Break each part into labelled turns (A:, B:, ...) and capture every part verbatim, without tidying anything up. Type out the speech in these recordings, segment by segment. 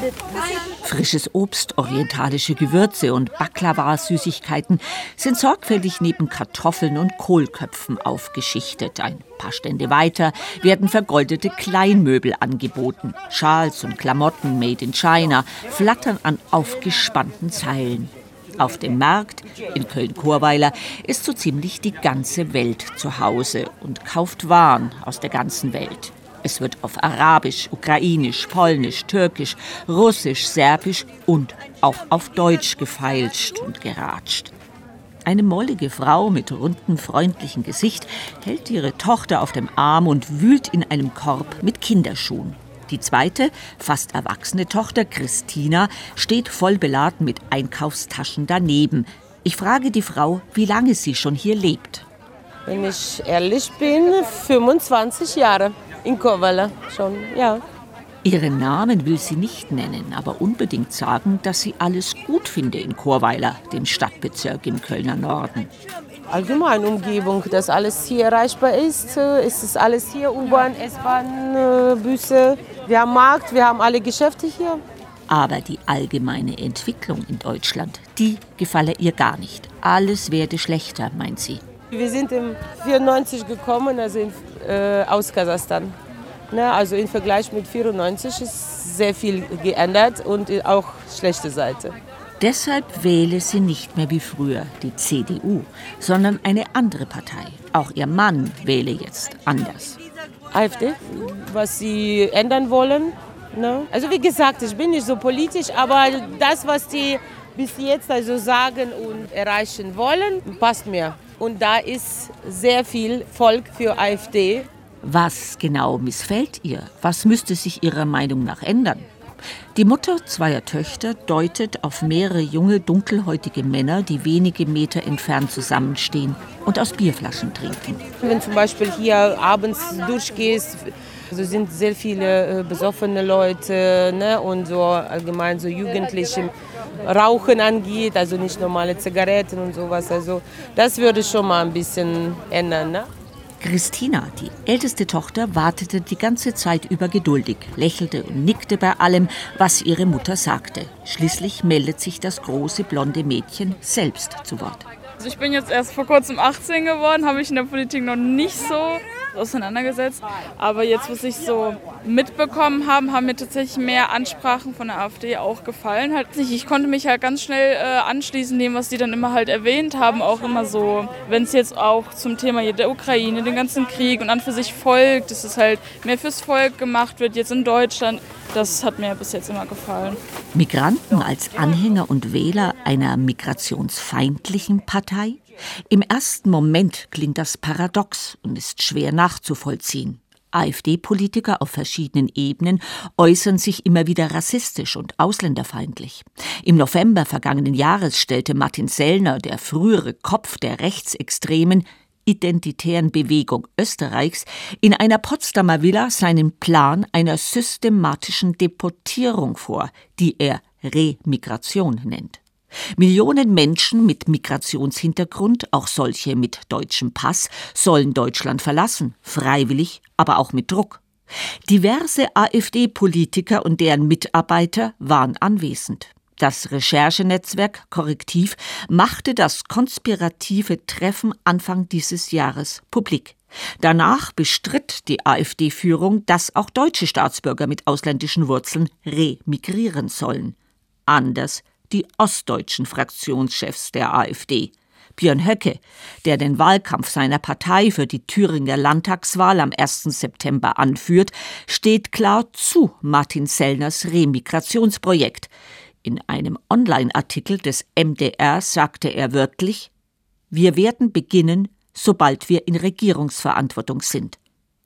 A: Frisches Obst, orientalische Gewürze und Baklava-Süßigkeiten sind sorgfältig neben Kartoffeln und Kohlköpfen aufgeschichtet. Ein paar Stände weiter werden vergoldete Kleinmöbel angeboten. Schals und Klamotten made in China flattern an aufgespannten Zeilen. Auf dem Markt in Köln-Chorweiler ist so ziemlich die ganze Welt zu Hause und kauft Waren aus der ganzen Welt. Es wird auf Arabisch, Ukrainisch, Polnisch, Türkisch, Russisch, Serbisch und auch auf Deutsch gefeilscht und geratscht. Eine mollige Frau mit rundem, freundlichem Gesicht hält ihre Tochter auf dem Arm und wühlt in einem Korb mit Kinderschuhen. Die zweite, fast erwachsene Tochter, Christina, steht voll beladen mit Einkaufstaschen daneben. Ich frage die Frau, wie lange sie schon hier lebt.
B: Wenn ich ehrlich bin, fünfundzwanzig Jahre. In Chorweiler schon, ja.
A: Ihren Namen will sie nicht nennen, aber unbedingt sagen, dass sie alles gut finde in Chorweiler, dem Stadtbezirk im Kölner Norden.
B: Allgemein Umgebung, dass alles hier erreichbar ist. Es ist alles hier, U-Bahn, S-Bahn, Busse. Wir haben Markt, wir haben alle Geschäfte hier.
A: Aber die allgemeine Entwicklung in Deutschland, die gefalle ihr gar nicht. Alles werde schlechter, meint sie.
B: Wir sind im vierundneunzig gekommen, also in, äh, aus Kasachstan. Ne, also im Vergleich mit vierundneunzig ist sehr viel geändert und auch schlechte Seite.
A: Deshalb wähle sie nicht mehr wie früher die C D U, sondern eine andere Partei. Auch ihr Mann wähle jetzt anders.
B: AfD, was sie ändern wollen. Ne? Also wie gesagt, ich bin nicht so politisch, aber das, was die bis jetzt also sagen und erreichen wollen, passt mir. Und da ist sehr viel Volk für AfD.
A: Was genau missfällt ihr? Was müsste sich ihrer Meinung nach ändern? Die Mutter zweier Töchter deutet auf mehrere junge, dunkelhäutige Männer, die wenige Meter entfernt zusammenstehen und aus Bierflaschen trinken.
B: Wenn zum Beispiel hier abends durchgehst, also sind sehr viele äh, besoffene Leute, ne, und so allgemein so Jugendliche. Rauchen angeht, also nicht normale Zigaretten und sowas. Also das würde schon mal ein bisschen ändern, ne?
A: Christina, die älteste Tochter, wartete die ganze Zeit über geduldig, lächelte und nickte bei allem, was ihre Mutter sagte. Schließlich meldet sich das große blonde Mädchen selbst zu Wort.
C: Also ich bin jetzt erst vor kurzem achtzehn geworden, habe ich in der Politik noch nicht so auseinandergesetzt. Aber jetzt, was ich so mitbekommen habe, haben mir tatsächlich mehr Ansprachen von der AfD auch gefallen. Halt nicht. Ich konnte mich halt ganz schnell äh, anschließen dem, was die dann immer halt erwähnt haben. Auch immer so, wenn es jetzt auch zum Thema der Ukraine, den ganzen Krieg und an für sich Volk, dass es halt mehr fürs Volk gemacht wird, jetzt in Deutschland. Das hat mir bis jetzt immer gefallen.
A: Migranten als Anhänger und Wähler einer migrationsfeindlichen Partei? Im ersten Moment klingt das paradox und ist schwer nachzuvollziehen. AfD-Politiker auf verschiedenen Ebenen äußern sich immer wieder rassistisch und ausländerfeindlich. Im November vergangenen Jahres stellte Martin Sellner, der frühere Kopf der rechtsextremen Identitären Bewegung Österreichs, in einer Potsdamer Villa seinen Plan einer systematischen Deportierung vor, die er Remigration nennt. Millionen Menschen mit Migrationshintergrund, auch solche mit deutschem Pass, sollen Deutschland verlassen, freiwillig, aber auch mit Druck. Diverse AfD-Politiker und deren Mitarbeiter waren anwesend. Das Recherchenetzwerk Korrektiv machte das konspirative Treffen Anfang dieses Jahres publik. Danach bestritt die AfD-Führung, dass auch deutsche Staatsbürger mit ausländischen Wurzeln remigrieren sollen. Anders die ostdeutschen Fraktionschefs der AfD. Björn Höcke, der den Wahlkampf seiner Partei für die Thüringer Landtagswahl am ersten September anführt, steht klar zu Martin Sellners Remigrationsprojekt. In einem Online-Artikel des M D R sagte er wörtlich: Wir werden beginnen, sobald wir in Regierungsverantwortung sind.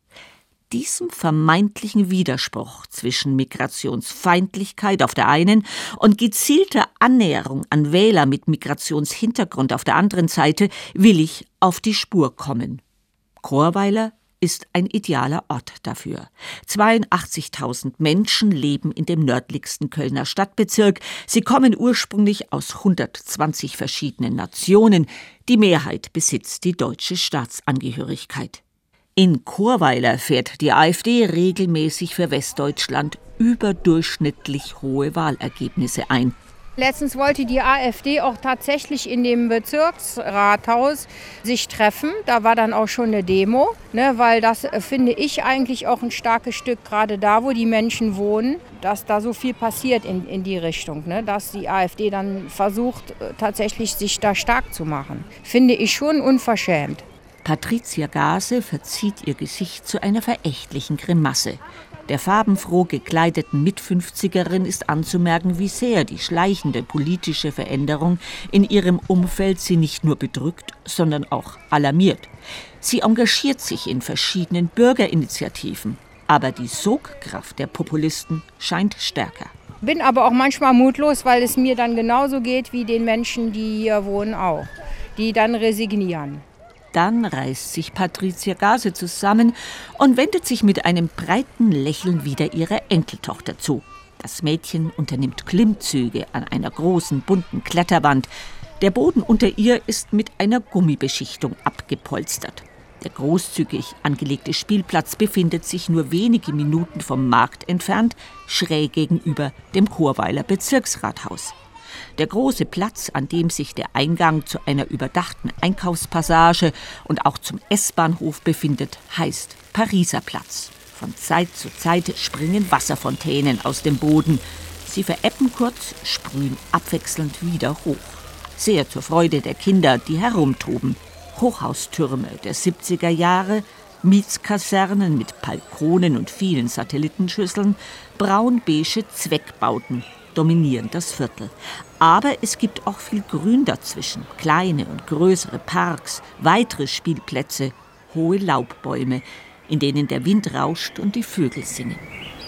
A: Diesem vermeintlichen Widerspruch zwischen Migrationsfeindlichkeit auf der einen und gezielter Annäherung an Wähler mit Migrationshintergrund auf der anderen Seite will ich auf die Spur kommen. Chorweiler ist ein idealer Ort dafür. zweiundachtzigtausend Menschen leben in dem nördlichsten Kölner Stadtbezirk. Sie kommen ursprünglich aus hundertzwanzig verschiedenen Nationen. Die Mehrheit besitzt die deutsche Staatsangehörigkeit. In Chorweiler fährt die AfD regelmäßig für Westdeutschland überdurchschnittlich hohe Wahlergebnisse ein.
D: Letztens wollte die AfD auch tatsächlich in dem Bezirksrathaus sich treffen. Da war dann auch schon eine Demo, ne, weil das äh, finde ich eigentlich auch ein starkes Stück, gerade da, wo die Menschen wohnen, dass da so viel passiert in, in die Richtung, ne, dass die AfD dann versucht, äh, tatsächlich sich da stark zu machen. Finde ich schon unverschämt.
A: Patricia Gase verzieht ihr Gesicht zu einer verächtlichen Grimasse. Der farbenfroh gekleideten Mitfünfzigerin ist anzumerken, wie sehr die schleichende politische Veränderung in ihrem Umfeld sie nicht nur bedrückt, sondern auch alarmiert. Sie engagiert sich in verschiedenen Bürgerinitiativen, aber die Sogkraft der Populisten scheint stärker.
D: Bin aber auch manchmal mutlos, weil es mir dann genauso geht wie den Menschen, die hier wohnen auch, die dann resignieren.
A: Dann reißt sich Patricia Gase zusammen und wendet sich mit einem breiten Lächeln wieder ihrer Enkeltochter zu. Das Mädchen unternimmt Klimmzüge an einer großen, bunten Kletterwand. Der Boden unter ihr ist mit einer Gummibeschichtung abgepolstert. Der großzügig angelegte Spielplatz befindet sich nur wenige Minuten vom Markt entfernt, schräg gegenüber dem Chorweiler Bezirksrathaus. Der große Platz, an dem sich der Eingang zu einer überdachten Einkaufspassage und auch zum S-Bahnhof befindet, heißt Pariser Platz. Von Zeit zu Zeit springen Wasserfontänen aus dem Boden. Sie verebben kurz, sprühen abwechselnd wieder hoch. Sehr zur Freude der Kinder, die herumtoben. Hochhaustürme der siebziger Jahre, Mietskasernen mit Balkonen und vielen Satellitenschüsseln, braun-beige Zweckbauten dominieren das Viertel. Aber es gibt auch viel Grün dazwischen. Kleine und größere Parks, weitere Spielplätze, hohe Laubbäume, in denen der Wind rauscht und die Vögel singen.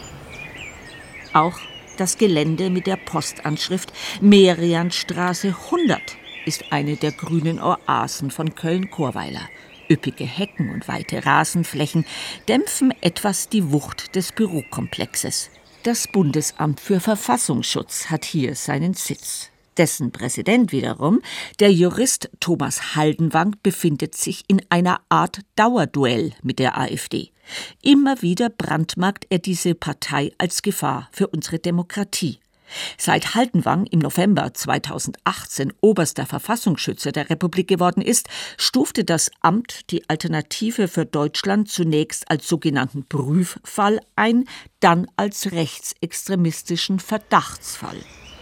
A: Auch das Gelände mit der Postanschrift Merianstraße hundert ist eine der grünen Oasen von Köln-Chorweiler. Üppige Hecken und weite Rasenflächen dämpfen etwas die Wucht des Bürokomplexes. Das Bundesamt für Verfassungsschutz hat hier seinen Sitz. Dessen Präsident wiederum, der Jurist Thomas Haldenwang, befindet sich in einer Art Dauerduell mit der AfD. Immer wieder brandmarkt er diese Partei als Gefahr für unsere Demokratie. Seit Haldenwang im November zweitausendachtzehn oberster Verfassungsschützer der Republik geworden ist, stufte das Amt die Alternative für Deutschland zunächst als sogenannten Prüffall ein, dann als rechtsextremistischen Verdachtsfall.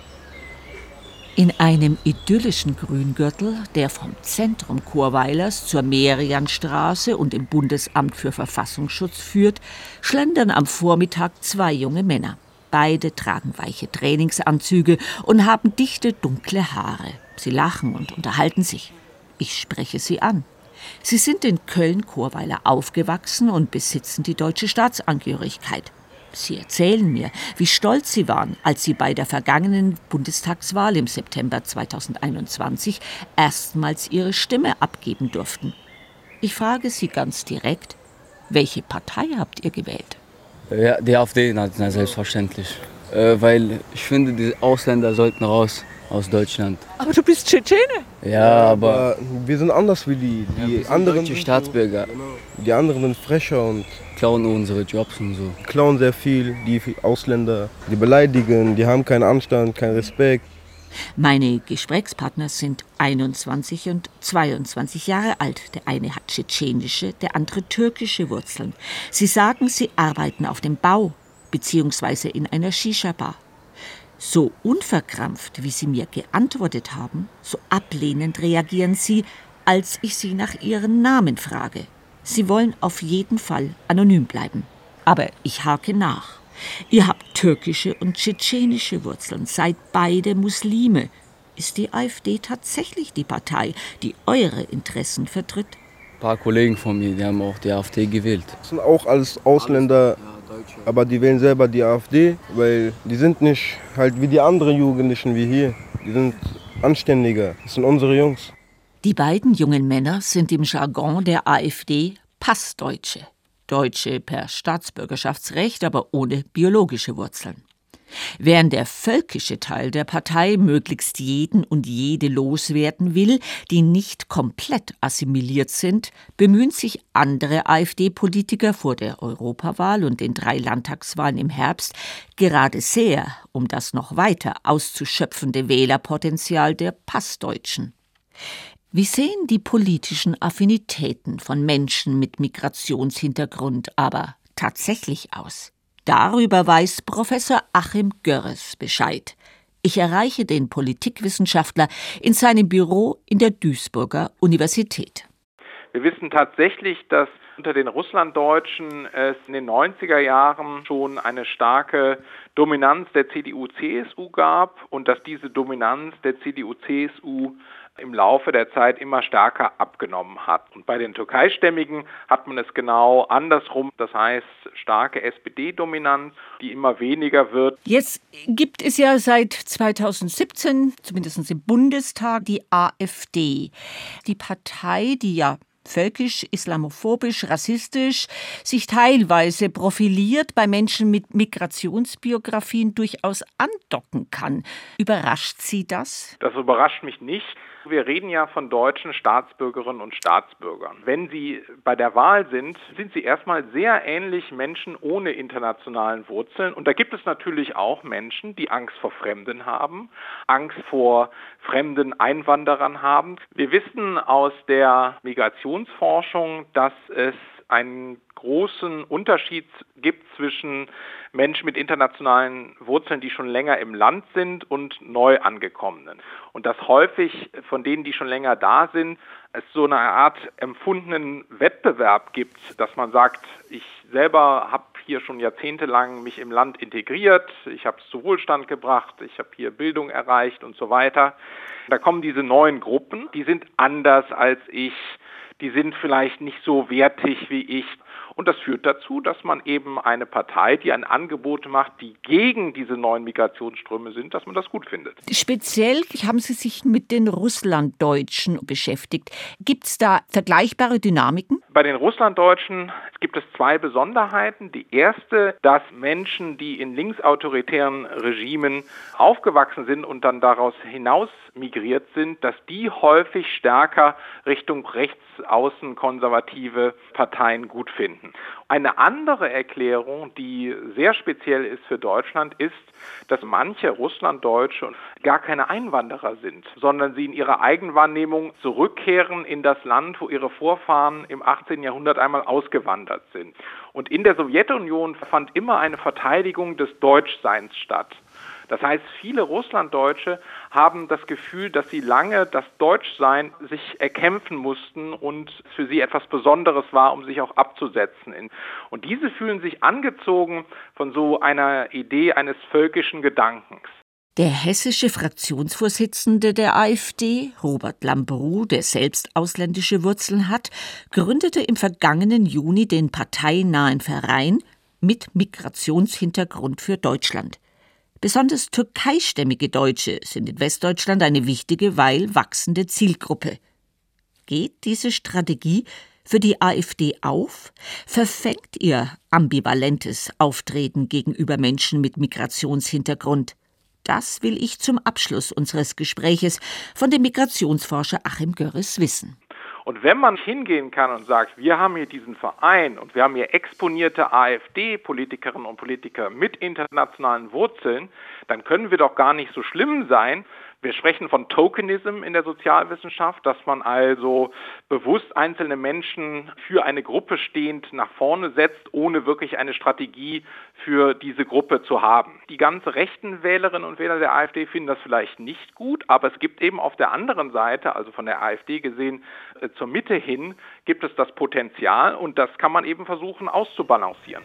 A: In einem idyllischen Grüngürtel, der vom Zentrum Chorweilers zur Merianstraße und im Bundesamt für Verfassungsschutz führt, schlendern am Vormittag zwei junge Männer. Beide tragen weiche Trainingsanzüge und haben dichte, dunkle Haare. Sie lachen und unterhalten sich. Ich spreche sie an. Sie sind in Köln-Chorweiler aufgewachsen und besitzen die deutsche Staatsangehörigkeit. Sie erzählen mir, wie stolz sie waren, als sie bei der vergangenen Bundestagswahl im September zweitausendeinundzwanzig erstmals ihre Stimme abgeben durften. Ich frage sie ganz direkt, welche Partei habt ihr gewählt?
E: Ja, die AfD, na, na, selbstverständlich. Äh, weil ich finde, die Ausländer sollten raus aus Deutschland.
B: Aber du bist Tschetschene?
E: Ja, aber...
F: aber wir sind anders wie die. Die
E: ja, wir
F: anderen
E: sind deutsche Staatsbürger.
F: Die anderen sind frecher und
E: klauen unsere Jobs und so.
F: Klauen sehr viel, die Ausländer. Die beleidigen, die haben keinen Anstand, keinen Respekt.
A: Meine Gesprächspartner sind einundzwanzig und zweiundzwanzig Jahre alt. Der eine hat tschetschenische, der andere türkische Wurzeln. Sie sagen, sie arbeiten auf dem Bau bzw. in einer Shisha-Bar. So unverkrampft, wie sie mir geantwortet haben, so ablehnend reagieren sie, als ich sie nach ihren Namen frage. Sie wollen auf jeden Fall anonym bleiben. Aber ich hake nach. Ihr habt türkische und tschetschenische Wurzeln, seid beide Muslime. Ist die AfD tatsächlich die Partei, die eure Interessen vertritt?
E: Ein paar Kollegen von mir, die haben auch die AfD gewählt.
F: Das sind auch alles Ausländer, aber die wählen selber die AfD, weil die sind nicht halt wie die anderen Jugendlichen wie hier. Die sind anständiger, das sind unsere Jungs.
A: Die beiden jungen Männer sind im Jargon der AfD Passdeutsche. Deutsche per Staatsbürgerschaftsrecht, aber ohne biologische Wurzeln. Während der völkische Teil der Partei möglichst jeden und jede loswerden will, die nicht komplett assimiliert sind, bemühen sich andere AfD-Politiker vor der Europawahl und den drei Landtagswahlen im Herbst gerade sehr um das noch weiter auszuschöpfende Wählerpotenzial der Passdeutschen. Wie sehen die politischen Affinitäten von Menschen mit Migrationshintergrund aber tatsächlich aus? Darüber weiß Professor Achim Görres Bescheid. Ich erreiche den Politikwissenschaftler in seinem Büro in der Duisburger Universität.
G: Wir wissen tatsächlich, dass unter den Russlanddeutschen es in den neunziger Jahren schon eine starke Dominanz der C D U C S U gab und dass diese Dominanz der C D U C S U im Laufe der Zeit immer stärker abgenommen hat. Und bei den Türkeistämmigen hat man es genau andersrum, das heißt starke S P D-Dominanz, die immer weniger wird.
A: Jetzt gibt es ja seit zweitausendsiebzehn, zumindest im Bundestag, die AfD. Die Partei, die ja völkisch, islamophobisch, rassistisch, sich teilweise profiliert, bei Menschen mit Migrationsbiografien durchaus andocken kann. Überrascht Sie das?
G: Das überrascht mich nicht. Wir reden ja von deutschen Staatsbürgerinnen und Staatsbürgern. Wenn sie bei der Wahl sind, sind sie erstmal sehr ähnlich Menschen ohne internationalen Wurzeln. Und da gibt es natürlich auch Menschen, die Angst vor Fremden haben, Angst vor fremden Einwanderern haben. Wir wissen aus der Migrationsforschung, dass es einen großen Unterschied gibt zwischen Menschen mit internationalen Wurzeln, die schon länger im Land sind, und Neuangekommenen. Und dass häufig von denen, die schon länger da sind, es so eine Art empfundenen Wettbewerb gibt, dass man sagt, ich selber habe hier schon jahrzehntelang mich im Land integriert, ich habe es zu Wohlstand gebracht, ich habe hier Bildung erreicht und so weiter. Da kommen diese neuen Gruppen, die sind anders als ich, die sind vielleicht nicht so wertig wie ich. Und das führt dazu, dass man eben eine Partei, die ein Angebot macht, die gegen diese neuen Migrationsströme sind, dass man das gut findet.
A: Speziell haben Sie sich mit den Russlanddeutschen beschäftigt. Gibt es da vergleichbare Dynamiken?
G: Bei den Russlanddeutschen gibt es zwei Besonderheiten. Die erste, dass Menschen, die in linksautoritären Regimen aufgewachsen sind und dann daraus hinaus migriert sind, dass die häufig stärker Richtung rechtsaußen konservative Parteien gut finden. Eine andere Erklärung, die sehr speziell ist für Deutschland, ist, dass manche Russlanddeutsche gar keine Einwanderer sind, sondern sie in ihrer Eigenwahrnehmung zurückkehren in das Land, wo ihre Vorfahren im achtzehnten Jahrhundert einmal ausgewandert sind. Und in der Sowjetunion fand immer eine Verteidigung des Deutschseins statt. Das heißt, viele Russlanddeutsche haben das Gefühl, dass sie lange das Deutschsein sich erkämpfen mussten und für sie etwas Besonderes war, um sich auch abzusetzen. Und diese fühlen sich angezogen von so einer Idee eines völkischen Gedankens.
A: Der hessische Fraktionsvorsitzende der AfD, Robert Lambrou, der selbst ausländische Wurzeln hat, gründete im vergangenen Juni den parteinahen Verein mit Migrationshintergrund für Deutschland. Besonders türkeistämmige Deutsche sind in Westdeutschland eine wichtige, weil wachsende Zielgruppe. Geht diese Strategie für die AfD auf? Verfängt ihr ambivalentes Auftreten gegenüber Menschen mit Migrationshintergrund? Das will ich zum Abschluss unseres Gespräches von dem Migrationsforscher Achim Görres wissen.
G: Und wenn man hingehen kann und sagt, wir haben hier diesen Verein und wir haben hier exponierte AfD-Politikerinnen und Politiker mit internationalen Wurzeln, dann können wir doch gar nicht so schlimm sein. Wir sprechen von Tokenism in der Sozialwissenschaft, dass man also bewusst einzelne Menschen für eine Gruppe stehend nach vorne setzt, ohne wirklich eine Strategie für diese Gruppe zu haben. Die ganz rechten Wählerinnen und Wähler der AfD finden das vielleicht nicht gut, aber es gibt eben auf der anderen Seite, also von der AfD gesehen, äh, zur Mitte hin, gibt es das Potenzial und das kann man eben versuchen auszubalancieren.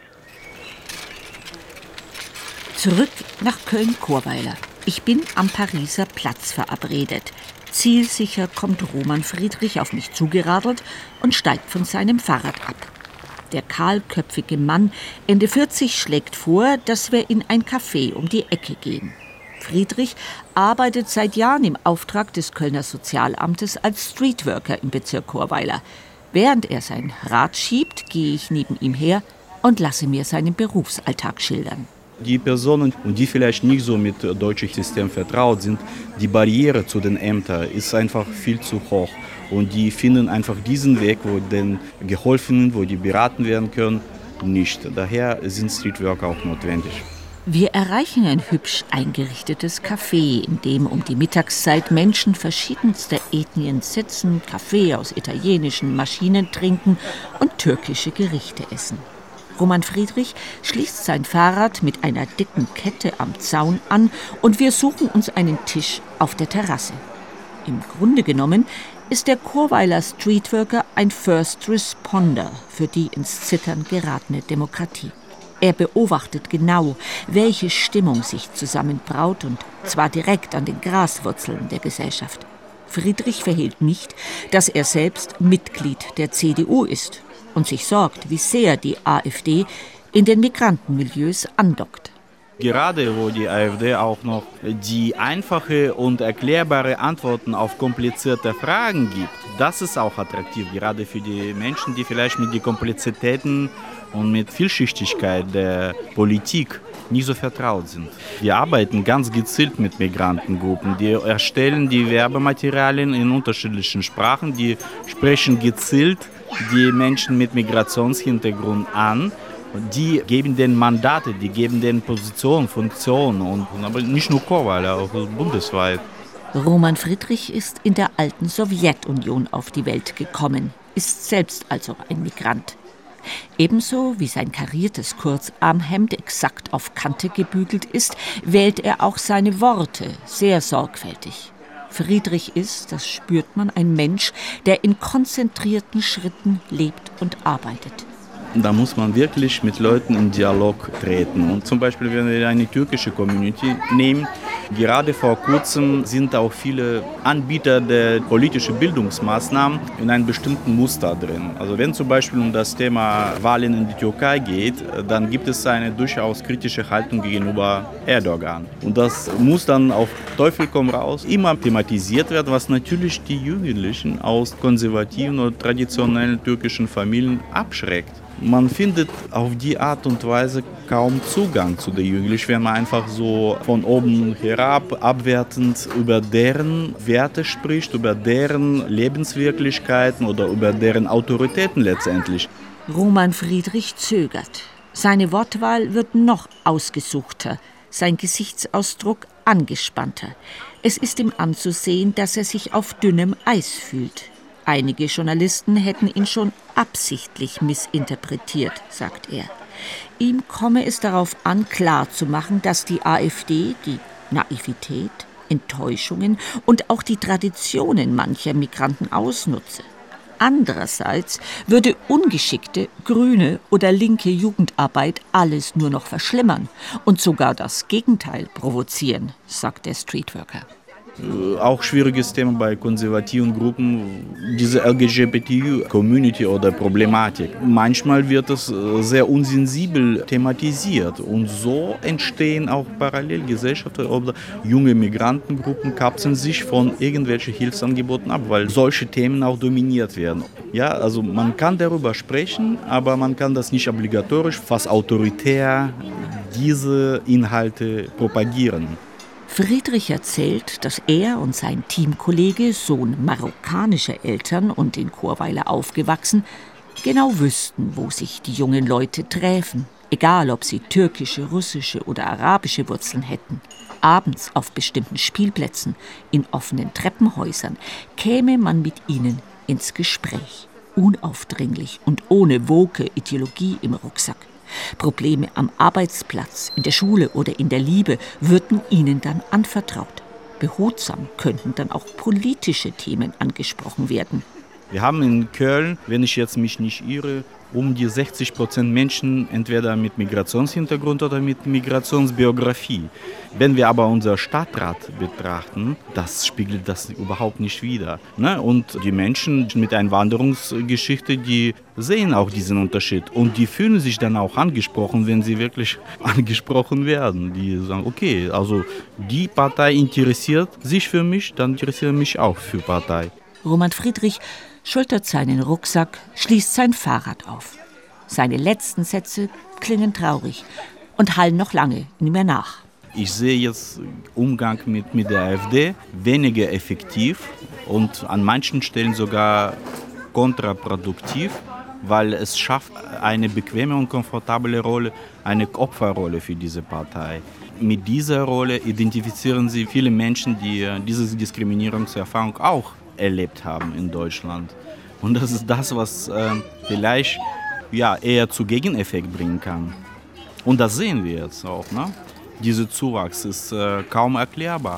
A: Zurück nach Köln-Chorweiler. Ich bin am Pariser Platz verabredet. Zielsicher kommt Roman Friedrich auf mich zugeradelt und steigt von seinem Fahrrad ab. Der kahlköpfige Mann, Ende vierzig, schlägt vor, dass wir in ein Café um die Ecke gehen. Friedrich arbeitet seit Jahren im Auftrag des Kölner Sozialamtes als Streetworker im Bezirk Chorweiler. Während er sein Rad schiebt, gehe ich neben ihm her und lasse mir seinen Berufsalltag schildern.
H: Die Personen, die vielleicht nicht so mit dem deutschen System vertraut sind, die Barriere zu den Ämtern ist einfach viel zu hoch. Und die finden einfach diesen Weg, wo denen geholfen wird, wo die beraten werden können, nicht. Daher sind Streetworker auch notwendig.
A: Wir erreichen ein hübsch eingerichtetes Café, in dem um die Mittagszeit Menschen verschiedenster Ethnien sitzen, Kaffee aus italienischen Maschinen trinken und türkische Gerichte essen. Roman Friedrich schließt sein Fahrrad mit einer dicken Kette am Zaun an und wir suchen uns einen Tisch auf der Terrasse. Im Grunde genommen ist der Chorweiler Streetworker ein First Responder für die ins Zittern geratene Demokratie. Er beobachtet genau, welche Stimmung sich zusammenbraut, und zwar direkt an den Graswurzeln der Gesellschaft. Friedrich verhehlt nicht, dass er selbst Mitglied der C D U ist und sich sorgt, wie sehr die AfD in den Migrantenmilieus andockt.
H: Gerade wo die AfD auch noch die einfache und erklärbare Antworten auf komplizierte Fragen gibt, das ist auch attraktiv, gerade für die Menschen, die vielleicht mit den Komplexitäten und mit Vielschichtigkeit der Politik nicht so vertraut sind. Wir arbeiten ganz gezielt mit Migrantengruppen. Die erstellen die Werbematerialien in unterschiedlichen Sprachen. Die sprechen gezielt die Menschen mit Migrationshintergrund an. Die geben denen Mandate, die geben denen Positionen, Funktionen. Und, aber nicht nur Chorweiler, auch bundesweit.
A: Roman Friedrich ist in der alten Sowjetunion auf die Welt gekommen, ist selbst also ein Migrant. Ebenso wie sein kariertes Kurzarmhemd exakt auf Kante gebügelt ist, wählt er auch seine Worte sehr sorgfältig. Friedrich ist, das spürt man, ein Mensch, der in konzentrierten Schritten lebt und arbeitet.
H: Da muss man wirklich mit Leuten in Dialog treten. Und zum Beispiel, wenn wir eine türkische Community nehmen, gerade vor kurzem sind auch viele Anbieter der politischen Bildungsmaßnahmen in einem bestimmten Muster drin. Also wenn zum Beispiel um das Thema Wahlen in die Türkei geht, dann gibt es eine durchaus kritische Haltung gegenüber Erdogan. Und das muss dann auf Teufel komm raus immer thematisiert werden, was natürlich die Jugendlichen aus konservativen oder traditionellen türkischen Familien abschreckt. Man findet auf die Art und Weise kaum Zugang zu den Jugendlichen, wenn man einfach so von oben herab abwertend über deren Werte spricht, über deren Lebenswirklichkeiten oder über deren Autoritäten letztendlich.
A: Roman Friedrich zögert. Seine Wortwahl wird noch ausgesuchter, sein Gesichtsausdruck angespannter. Es ist ihm anzusehen, dass er sich auf dünnem Eis fühlt. Einige Journalisten hätten ihn schon absichtlich missinterpretiert, sagt er. Ihm komme es darauf an, klarzumachen, dass die AfD die Naivität, Enttäuschungen und auch die Traditionen mancher Migranten ausnutze. Andererseits würde ungeschickte grüne oder linke Jugendarbeit alles nur noch verschlimmern und sogar das Gegenteil provozieren, sagt der Streetworker.
H: Auch schwieriges Thema bei konservativen Gruppen, diese L G B T Q-Community oder Problematik. Manchmal wird es sehr unsensibel thematisiert und so entstehen auch Parallelgesellschaften oder junge Migrantengruppen kapseln sich von irgendwelchen Hilfsangeboten ab, weil solche Themen auch dominiert werden. Ja, also man kann darüber sprechen, aber man kann das nicht obligatorisch, fast autoritär diese Inhalte propagieren.
A: Friedrich erzählt, dass er und sein Teamkollege, Sohn marokkanischer Eltern und in Chorweiler aufgewachsen, genau wüssten, wo sich die jungen Leute träfen, egal ob sie türkische, russische oder arabische Wurzeln hätten. Abends auf bestimmten Spielplätzen, in offenen Treppenhäusern, käme man mit ihnen ins Gespräch, unaufdringlich und ohne woke Ideologie im Rucksack. Probleme am Arbeitsplatz, in der Schule oder in der Liebe würden ihnen dann anvertraut. Behutsam könnten dann auch politische Themen angesprochen werden.
H: Wir haben in Köln, wenn ich jetzt mich nicht irre, um die sechzig Prozent Menschen entweder mit Migrationshintergrund oder mit Migrationsbiografie. Wenn wir aber unser Stadtrat betrachten, das spiegelt das überhaupt nicht wider. Ne? Und die Menschen mit einer Wanderungsgeschichte, die sehen auch diesen Unterschied. Und die fühlen sich dann auch angesprochen, wenn sie wirklich angesprochen werden. Die sagen, okay, also die Partei interessiert sich für mich, dann interessiere ich mich auch für Partei.
A: Roman Friedrich schultert seinen Rucksack, schließt sein Fahrrad auf. Seine letzten Sätze klingen traurig. und hallen noch lange nicht mehr nach.
H: Ich sehe jetzt Umgang mit, mit der AfD weniger effektiv und an manchen Stellen sogar kontraproduktiv, weil es schafft eine bequeme und komfortable Rolle, eine Opferrolle für diese Partei. Mit dieser Rolle identifizieren sie viele Menschen, die diese Diskriminierungserfahrung auch erlebt haben in Deutschland. Und das ist das, was äh, vielleicht ja, eher zu Gegeneffekt bringen kann. Und das sehen wir jetzt auch. Ne? Dieser Zuwachs ist äh, kaum erklärbar.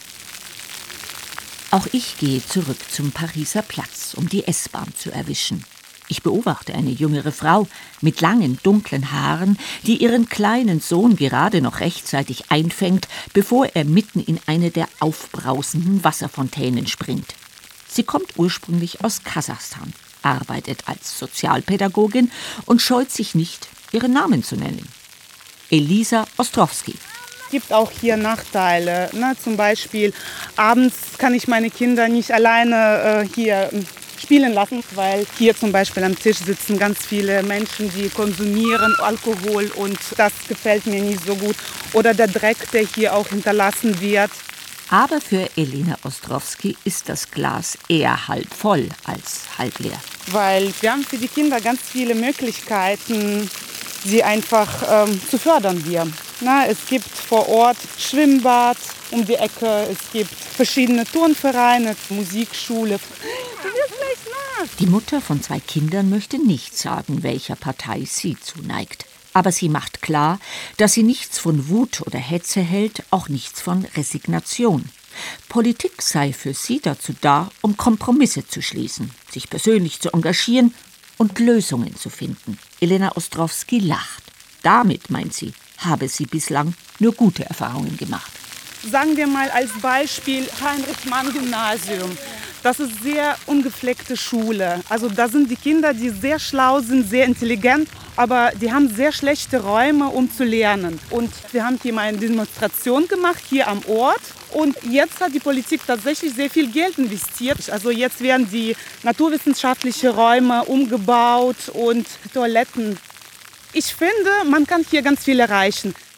A: Auch ich gehe zurück zum Pariser Platz, um die S-Bahn zu erwischen. Ich beobachte eine jüngere Frau mit langen, dunklen Haaren, die ihren kleinen Sohn gerade noch rechtzeitig einfängt, bevor er mitten in eine der aufbrausenden Wasserfontänen springt. Sie kommt ursprünglich aus Kasachstan, arbeitet als Sozialpädagogin und scheut sich nicht, ihren Namen zu nennen. Elisa Ostrowski.
I: Es gibt auch hier Nachteile. Ne? Zum Beispiel abends kann ich meine Kinder nicht alleine äh, hier spielen lassen, weil hier zum Beispiel am Tisch sitzen ganz viele Menschen, die konsumieren Alkohol und das gefällt mir nicht so gut. Oder der Dreck, der hier auch hinterlassen wird.
A: Aber für Elena Ostrowski ist das Glas eher halb voll als halb leer.
I: Weil wir haben für die Kinder ganz viele Möglichkeiten, sie einfach ähm, zu fördern hier. Na, es gibt vor Ort Schwimmbad um die Ecke, es gibt verschiedene Turnvereine, Musikschule. Du wirst gleich nass.
A: Die Mutter von zwei Kindern möchte nicht sagen, welcher Partei sie zuneigt. Aber sie macht klar, dass sie nichts von Wut oder Hetze hält, auch nichts von Resignation. Politik sei für sie dazu da, um Kompromisse zu schließen, sich persönlich zu engagieren und Lösungen zu finden. Elena Ostrowski lacht. Damit, meint sie, habe sie bislang nur gute Erfahrungen gemacht.
I: Sagen wir mal als Beispiel Heinrich-Mann-Gymnasium. Das ist sehr ungepflegte Schule. Also da sind die Kinder, die sehr schlau sind, sehr intelligent, aber die haben sehr schlechte Räume, um zu lernen. Und wir haben hier mal eine Demonstration gemacht, hier am Ort. Und jetzt hat die Politik tatsächlich sehr viel Geld investiert. Also jetzt werden die naturwissenschaftlichen Räume umgebaut und Toiletten. Ich finde, man kann hier ganz viel erreichen.